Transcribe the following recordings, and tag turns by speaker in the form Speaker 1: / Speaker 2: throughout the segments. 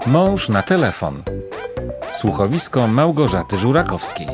Speaker 1: Mąż na telefon. Słuchowisko Małgorzaty Żurakowskiej.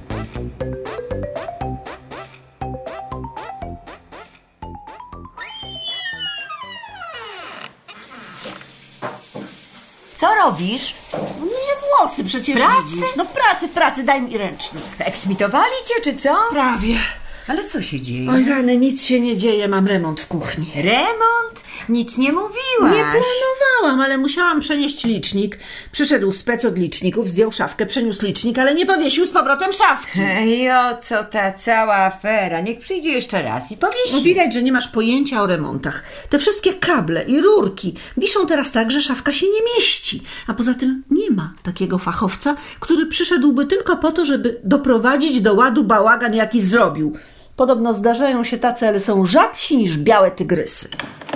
Speaker 2: Co robisz?
Speaker 3: Mnie włosy przecież
Speaker 2: Pracy?
Speaker 3: widzisz. No w pracy, daj mi ręcznik.
Speaker 2: Eksmitowali cię, czy co?
Speaker 3: Prawie.
Speaker 2: Ale co się dzieje?
Speaker 3: Oj rany, nic się nie dzieje, mam remont w kuchni.
Speaker 2: Remont? Nic nie mówiłaś.
Speaker 3: Nie planowałam, ale musiałam przenieść licznik. Przyszedł spec od liczników, zdjął szafkę, przeniósł licznik, ale nie powiesił z powrotem szafki.
Speaker 2: I o co ta cała afera? Niech przyjdzie jeszcze raz i powiesi.
Speaker 3: No widać, że nie masz pojęcia o remontach. Te wszystkie kable i rurki wiszą teraz tak, że szafka się nie mieści. A poza tym nie ma takiego fachowca, który przyszedłby tylko po to, żeby doprowadzić do ładu bałagan, jaki zrobił. Podobno zdarzają się tacy, ale są rzadsi niż białe tygrysy.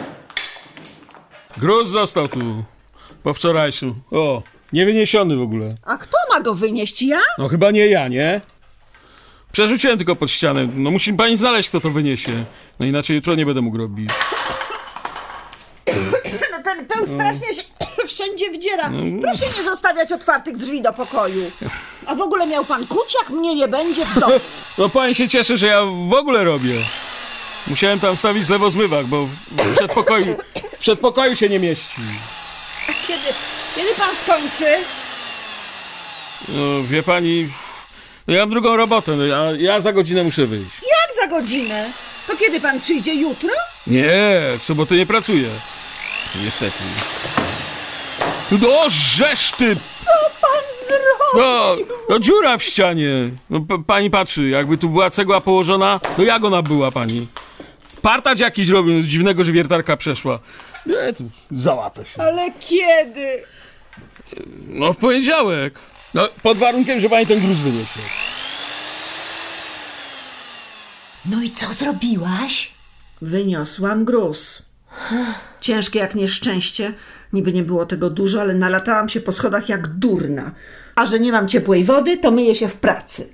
Speaker 4: Gruz został tu po wczorajszym. O, niewyniesiony w ogóle.
Speaker 3: A kto ma go wynieść? Ja?
Speaker 4: No chyba nie ja, nie? Przerzuciłem tylko pod ścianę. No musi pani znaleźć, kto to wyniesie. No inaczej jutro nie będę mógł robić.
Speaker 3: No ten pył strasznie się wszędzie wdziera. Proszę nie zostawiać otwartych drzwi do pokoju. A w ogóle miał pan kuć, jak mnie nie będzie w domu.
Speaker 4: No pani się cieszy, że ja w ogóle robię. Musiałem tam stawić lewozmywak, bo w przedpokoju się nie mieści.
Speaker 3: Kiedy pan skończy?
Speaker 4: No wie pani, no ja mam drugą robotę, no ja za godzinę muszę wyjść.
Speaker 3: Jak za godzinę? To kiedy pan przyjdzie? Jutro?
Speaker 4: Nie, w sobotę nie pracuję. Niestety. No żeż ty!
Speaker 3: Co pan zrobił?
Speaker 4: No dziura w ścianie. No pani patrzy, jakby tu była cegła położona, no jak ona była, pani? Partacz jakiś robił, no, dziwnego, że wiertarka przeszła. Nie, tu załatę się.
Speaker 3: Ale kiedy?
Speaker 4: No w poniedziałek. No pod warunkiem, że pani ten gruz wyniesie.
Speaker 2: No i co zrobiłaś?
Speaker 3: Wyniosłam gruz. Ciężkie jak nieszczęście. Niby nie było tego dużo, ale nalatałam się po schodach jak durna. A że nie mam ciepłej wody, to myję się w pracy.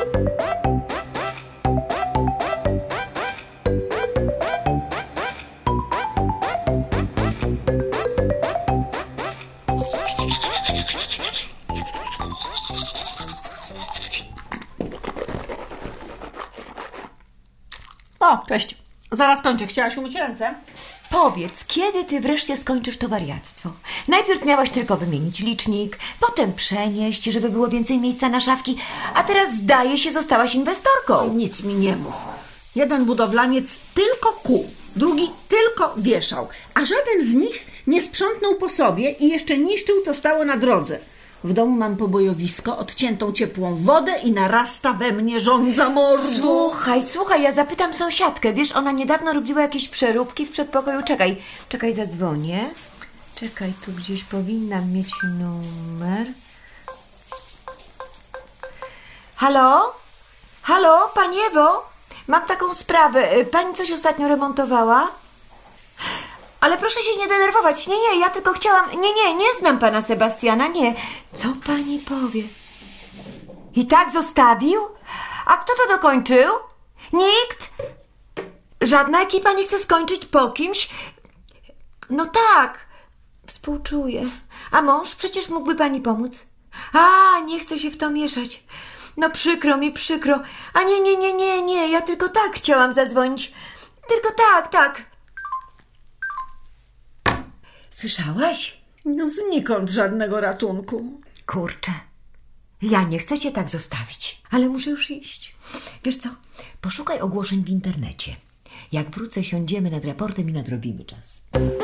Speaker 3: O, cześć. Zaraz kończę. Chciałaś umyć ręce?
Speaker 2: Powiedz, kiedy ty wreszcie skończysz to wariactwo? Najpierw miałaś tylko wymienić licznik, potem przenieść, żeby było więcej miejsca na szafki, a teraz zdaje się, zostałaś inwestorką.
Speaker 3: Nic mi nie mów. Jeden budowlaniec tylko kuł, drugi tylko wieszał, a żaden z nich nie sprzątnął po sobie i jeszcze niszczył, co stało na drodze. W domu mam pobojowisko, odciętą ciepłą wodę i narasta we mnie żądza mordu.
Speaker 2: Słuchaj, ja zapytam sąsiadkę. Wiesz, ona niedawno robiła jakieś przeróbki w przedpokoju. Czekaj, zadzwonię. Czekaj, tu gdzieś powinnam mieć numer. Halo, pani Ewo? Mam taką sprawę. Pani coś ostatnio remontowała? Ale proszę się nie denerwować. Nie, ja tylko chciałam... Nie znam pana Sebastiana, nie. Co pani powie? I tak zostawił? A kto to dokończył? Nikt? Żadna ekipa nie chce skończyć po kimś? No tak. Współczuję. A mąż? Przecież mógłby pani pomóc. A, nie chcę się w to mieszać. No przykro mi. A nie. Ja tylko tak chciałam zadzwonić. Tylko tak. Słyszałaś?
Speaker 3: Znikąd żadnego ratunku.
Speaker 2: Kurczę, ja nie chcę cię tak zostawić, ale muszę już iść. Wiesz co, poszukaj ogłoszeń w internecie. Jak wrócę, siądziemy nad raportem i nadrobimy czas.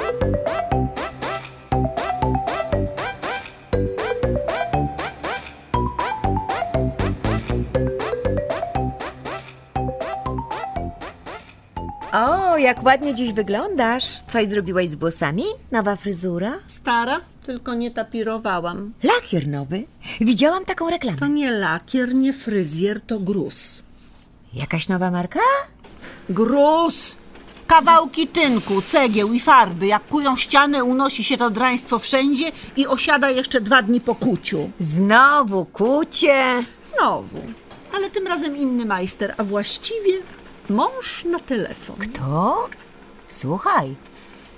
Speaker 2: O, jak ładnie dziś wyglądasz. Coś zrobiłaś z włosami? Nowa fryzura?
Speaker 3: Stara, tylko nie tapirowałam.
Speaker 2: Lakier nowy? Widziałam taką reklamę.
Speaker 3: To nie lakier, nie fryzjer, to gruz.
Speaker 2: Jakaś nowa marka?
Speaker 3: Gruz! Kawałki tynku, cegieł i farby. Jak kują ścianę, unosi się to draństwo wszędzie i osiada jeszcze 2 dni po kuciu.
Speaker 2: Znowu kucie.
Speaker 3: Znowu. Ale tym razem inny majster, a właściwie mąż na telefon.
Speaker 2: Kto? Słuchaj,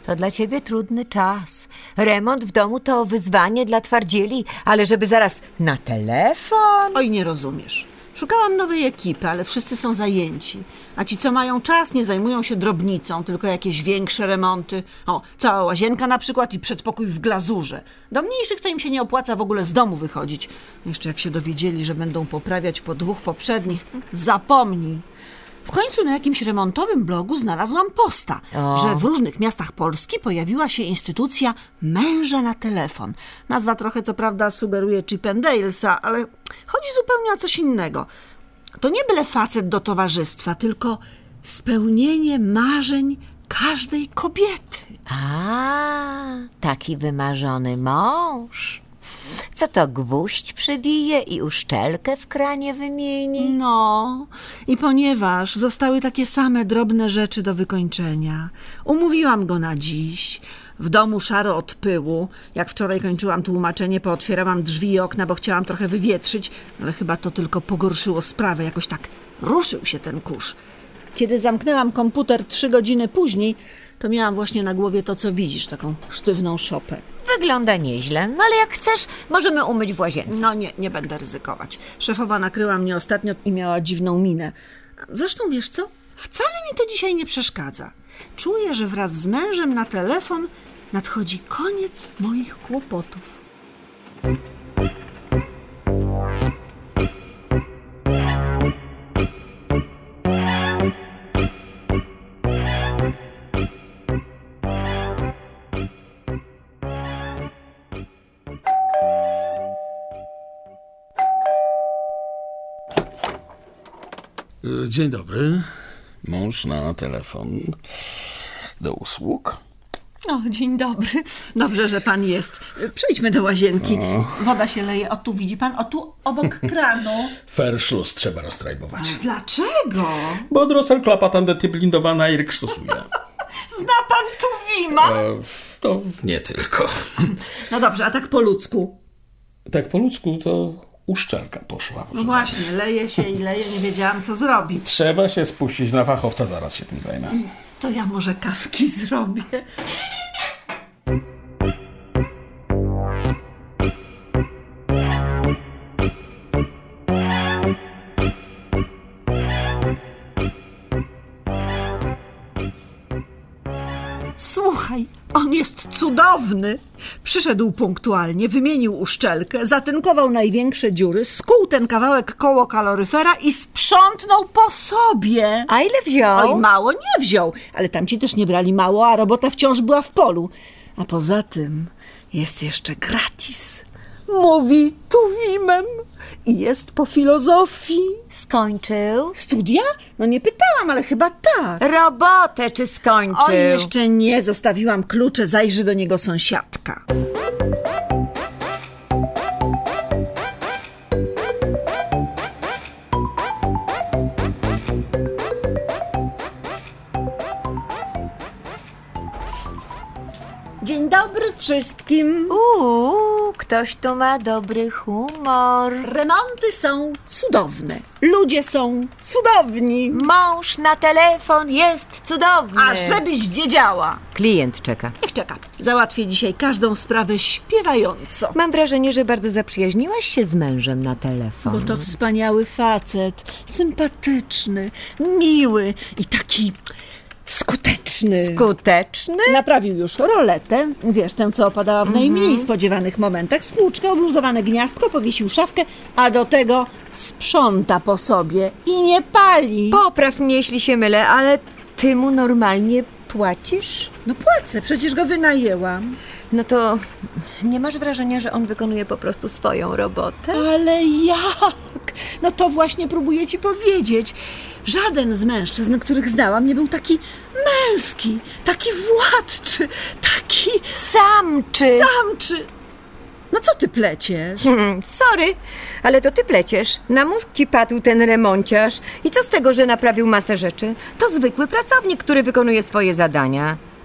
Speaker 2: To dla ciebie trudny czas. Remont w domu to wyzwanie dla twardzieli, ale żeby zaraz na telefon...
Speaker 3: Oj, nie rozumiesz. Szukałam nowej ekipy, ale wszyscy są zajęci. A ci, co mają czas, nie zajmują się drobnicą, tylko jakieś większe remonty. O, cała łazienka na przykład i przedpokój w glazurze. Do mniejszych to im się nie opłaca w ogóle z domu wychodzić. Jeszcze jak się dowiedzieli, że będą poprawiać po 2 poprzednich, zapomnij. W końcu na jakimś remontowym blogu znalazłam posta, że w różnych miastach Polski pojawiła się instytucja męża na telefon. Nazwa trochę co prawda sugeruje Chip and Dalesa, ale chodzi zupełnie o coś innego. To nie byle facet do towarzystwa, tylko spełnienie marzeń każdej kobiety.
Speaker 2: A, taki wymarzony mąż. Co to, gwóźdź przybije i uszczelkę w kranie wymieni?
Speaker 3: No, i ponieważ zostały takie same drobne rzeczy do wykończenia, umówiłam go na dziś. W domu szaro od pyłu. Jak wczoraj kończyłam tłumaczenie, pootwierałam drzwi i okna, bo chciałam trochę wywietrzyć, ale chyba to tylko pogorszyło sprawę. Jakoś tak ruszył się ten kurz. Kiedy zamknęłam komputer 3 godziny później, to miałam właśnie na głowie to, co widzisz, taką sztywną szopę.
Speaker 2: Wygląda nieźle, ale jak chcesz, możemy umyć w łazience.
Speaker 3: No nie będę ryzykować. Szefowa nakryła mnie ostatnio i miała dziwną minę. Zresztą wiesz co? Wcale mi to dzisiaj nie przeszkadza. Czuję, że wraz z mężem na telefon nadchodzi koniec moich kłopotów.
Speaker 4: Dzień dobry.
Speaker 5: Mąż na telefon. Do usług.
Speaker 3: O, dzień dobry. Dobrze, że pan jest. Przejdźmy do łazienki. Woda się leje. O, tu widzi pan? O, tu obok kranu.
Speaker 5: Verschluss trzeba roztrajbować.
Speaker 3: Dlaczego?
Speaker 4: Bo Drosselklappa tandety blindowana i ryk stosuje.
Speaker 3: Zna pan Tuwima?
Speaker 4: To
Speaker 5: Nie tylko.
Speaker 3: No dobrze, a tak po ludzku.
Speaker 4: tak po ludzku to uszczelka poszła.
Speaker 3: No właśnie, leje się i leje, nie wiedziałam, co zrobić.
Speaker 4: Trzeba się spuścić na fachowca, zaraz się tym zajmę.
Speaker 3: To ja może kawki zrobię. Słuchaj, on jest cudowny. Przyszedł punktualnie, wymienił uszczelkę, zatynkował największe dziury, skuł ten kawałek koło kaloryfera i sprzątnął po sobie.
Speaker 2: A ile wziął?
Speaker 3: Oj, mało nie wziął, ale tamci też nie brali mało, a robota wciąż była w polu. A poza tym jest jeszcze gratis. Mówi Tuwimem i jest po filozofii.
Speaker 2: Skończył?
Speaker 3: Studia? No nie pytałam, ale chyba tak.
Speaker 2: Robotę czy skończył?
Speaker 3: Oj, jeszcze nie, zostawiłam klucze, zajrzy do niego sąsiadka. Dzień dobry wszystkim.
Speaker 2: Ktoś tu ma dobry humor.
Speaker 3: Remonty są cudowne. Ludzie są cudowni.
Speaker 2: Mąż na telefon jest cudowny.
Speaker 3: A żebyś wiedziała.
Speaker 2: Klient czeka.
Speaker 3: Niech czeka. Załatwię dzisiaj każdą sprawę śpiewająco.
Speaker 2: Mam wrażenie, że bardzo zaprzyjaźniłaś się z mężem na telefon.
Speaker 3: Bo to wspaniały facet. Sympatyczny, miły i taki skuteczny.
Speaker 2: Skuteczny?
Speaker 3: Naprawił już roletę, wiesz, tę, co opadała w najmniej spodziewanych momentach, spłuczkę, obluzowane gniazdko, powiesił szafkę, a do tego sprząta po sobie i nie pali.
Speaker 2: Popraw mnie, jeśli się mylę, ale ty mu normalnie płacisz?
Speaker 3: No płacę, przecież go wynajęłam.
Speaker 2: No to nie masz wrażenia, że on wykonuje po prostu swoją robotę?
Speaker 3: Ale jak? No to właśnie próbuję ci powiedzieć. Żaden z mężczyzn, których znałam, nie był taki męski, taki władczy, taki
Speaker 2: Samczy!
Speaker 3: No co ty pleciesz?
Speaker 2: Sorry, ale to ty pleciesz. Na mózg ci padł ten remonciarz. I co z tego, że naprawił masę rzeczy? To zwykły pracownik, który wykonuje swoje zadania.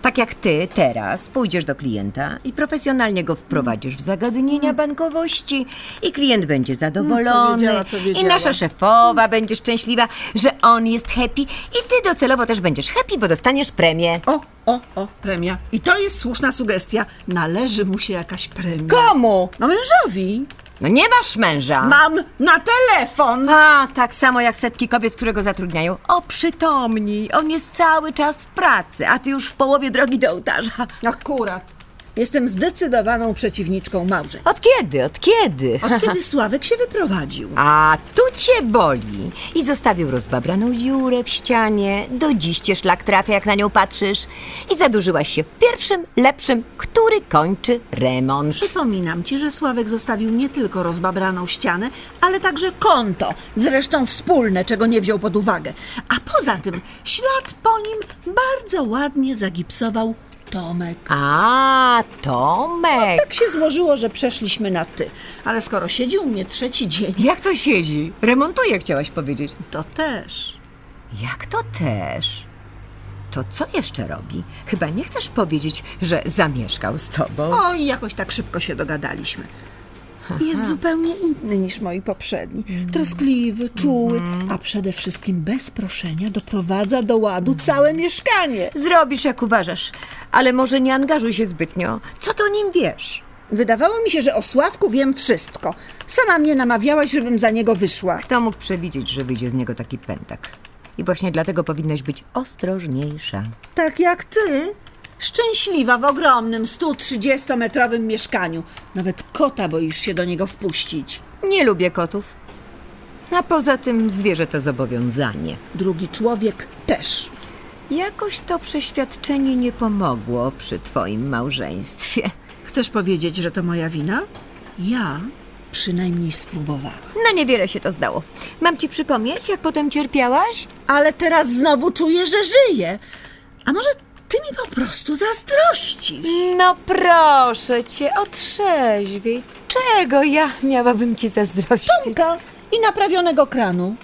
Speaker 2: Tak jak ty teraz pójdziesz do klienta i profesjonalnie go wprowadzisz w zagadnienia bankowości i klient będzie zadowolony
Speaker 3: Wiedziała, co wiedziała.
Speaker 2: i nasza szefowa będzie szczęśliwa, że on jest happy i ty docelowo też będziesz happy, bo dostaniesz premię.
Speaker 3: O, premia. I to jest słuszna sugestia. Należy mu się jakaś premia.
Speaker 2: Komu?
Speaker 3: No mężowi.
Speaker 2: No nie masz męża.
Speaker 3: Mam na telefon.
Speaker 2: A, tak samo jak setki kobiet, które go zatrudniają. Oprzytomnij, on jest cały czas w pracy, a ty już w połowie drogi do ołtarza.
Speaker 3: Akurat. Jestem zdecydowaną przeciwniczką małżeństw.
Speaker 2: Od kiedy? Od kiedy?
Speaker 3: Od kiedy Sławek się wyprowadził.
Speaker 2: A tu cię boli. I zostawił rozbabraną dziurę w ścianie. Do dziś cię szlak trafia, jak na nią patrzysz. I zadłużyłaś się w pierwszym, lepszym, który kończy remont.
Speaker 3: Przypominam ci, że Sławek zostawił nie tylko rozbabraną ścianę, ale także konto. Zresztą wspólne, czego nie wziął pod uwagę. A poza tym ślad po nim bardzo ładnie zagipsował Tomek.
Speaker 2: A, Tomek.
Speaker 3: Tak się złożyło, że przeszliśmy na ty. Ale skoro siedzi u mnie 3 dzień,
Speaker 2: Jak to siedzi? Remontuje, chciałaś powiedzieć.
Speaker 3: to też.
Speaker 2: Jak to też? To co jeszcze robi? Chyba nie chcesz powiedzieć, że zamieszkał z tobą?
Speaker 3: Oj, jakoś tak szybko się dogadaliśmy. Jest zupełnie inny niż moi poprzedni. Troskliwy, czuły, a przede wszystkim bez proszenia doprowadza do ładu całe mieszkanie.
Speaker 2: Zrobisz, jak uważasz, ale może nie angażuj się zbytnio. Co ty o nim wiesz?
Speaker 3: Wydawało mi się, że o Sławku wiem wszystko. Sama mnie namawiałaś, żebym za niego wyszła.
Speaker 2: Kto mógł przewidzieć, że wyjdzie z niego taki pętak? I właśnie dlatego powinnaś być ostrożniejsza.
Speaker 3: Tak jak ty. Szczęśliwa w ogromnym 130-metrowym mieszkaniu. Nawet kota boisz się do niego wpuścić.
Speaker 2: Nie lubię kotów. A poza tym zwierzę to zobowiązanie.
Speaker 3: Drugi człowiek też.
Speaker 2: Jakoś to przeświadczenie nie pomogło przy twoim małżeństwie.
Speaker 3: Chcesz powiedzieć, że to moja wina? Ja przynajmniej spróbowałam.
Speaker 2: No niewiele się to zdało. Mam ci przypomnieć, jak potem cierpiałaś?
Speaker 3: Ale teraz znowu czuję, że żyję. A może ty mi po prostu zazdrościsz?
Speaker 2: No proszę cię, otrzeźwiej. Czego ja miałabym ci zazdrościć?
Speaker 3: Tomka i naprawionego kranu.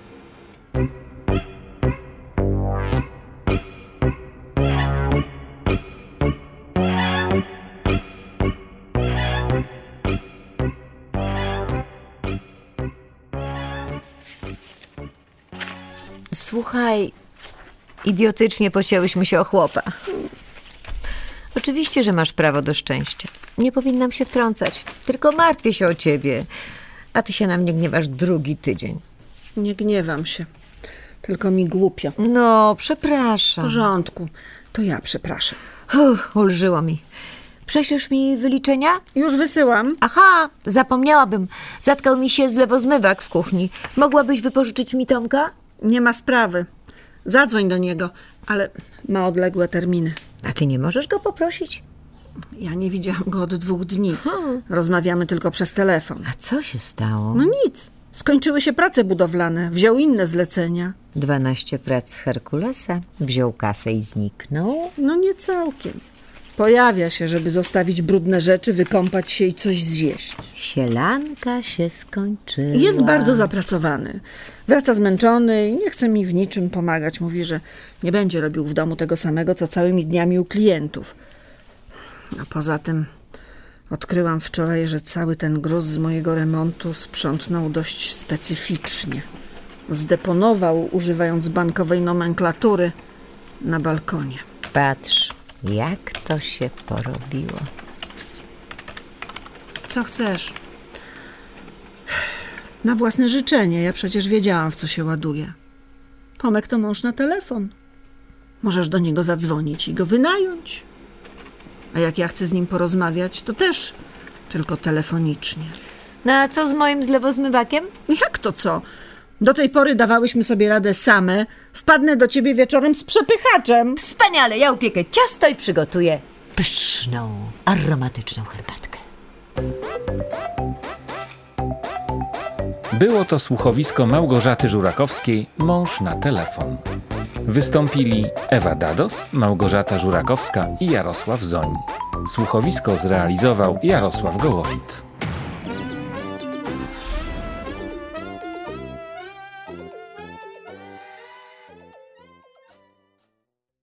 Speaker 2: Słuchaj, idiotycznie pocięłyśmy się o chłopa. Oczywiście, że masz prawo do szczęścia. Nie powinnam się wtrącać. Tylko martwię się o ciebie. A ty się na mnie gniewasz drugi tydzień.
Speaker 3: Nie gniewam się. Tylko mi głupio.
Speaker 2: No,
Speaker 3: W
Speaker 2: przepraszam.
Speaker 3: porządku. To ja przepraszam.
Speaker 2: Ulżyło mi. Prześlesz mi wyliczenia?
Speaker 3: Już wysyłam.
Speaker 2: Aha, zapomniałabym. Zatkał mi się zlewozmywak w kuchni. Mogłabyś wypożyczyć mi Tomka?
Speaker 3: Nie ma sprawy. Zadzwoń do niego, ale ma odległe terminy.
Speaker 2: A ty nie możesz go poprosić?
Speaker 3: Ja nie widziałam go od 2 dni. Rozmawiamy tylko przez telefon.
Speaker 2: A co się stało?
Speaker 3: No nic. Skończyły się prace budowlane. Wziął inne zlecenia.
Speaker 2: 12 prac Herkulesa. Wziął kasę i zniknął.
Speaker 3: No nie całkiem. Pojawia się, żeby zostawić brudne rzeczy, wykąpać się i coś zjeść.
Speaker 2: Sielanka się skończyła.
Speaker 3: Jest bardzo zapracowany. Wraca zmęczony i nie chce mi w niczym pomagać. Mówi, że nie będzie robił w domu tego samego, co całymi dniami u klientów. A poza tym odkryłam wczoraj, że cały ten gruz z mojego remontu sprzątnął dość specyficznie. Zdeponował, używając bankowej nomenklatury, na balkonie.
Speaker 2: Patrz, jak to się porobiło.
Speaker 3: Co chcesz? Na własne życzenie. Ja przecież wiedziałam, w co się ładuje. Tomek to mąż na telefon. Możesz do niego zadzwonić i go wynająć. A jak ja chcę z nim porozmawiać, to też tylko telefonicznie.
Speaker 2: No a co z moim zlewozmywakiem?
Speaker 3: Jak to co? Do tej pory dawałyśmy sobie radę same. Wpadnę do ciebie wieczorem z przepychaczem.
Speaker 2: Wspaniale, ja upiekę ciasto i przygotuję pyszną, aromatyczną herbatkę.
Speaker 1: Było to słuchowisko Małgorzaty Żurakowskiej „Mąż na telefon”. Wystąpili Ewa Dados, Małgorzata Żurakowska i Jarosław Zoń. Słuchowisko zrealizował Jarosław Gołowit.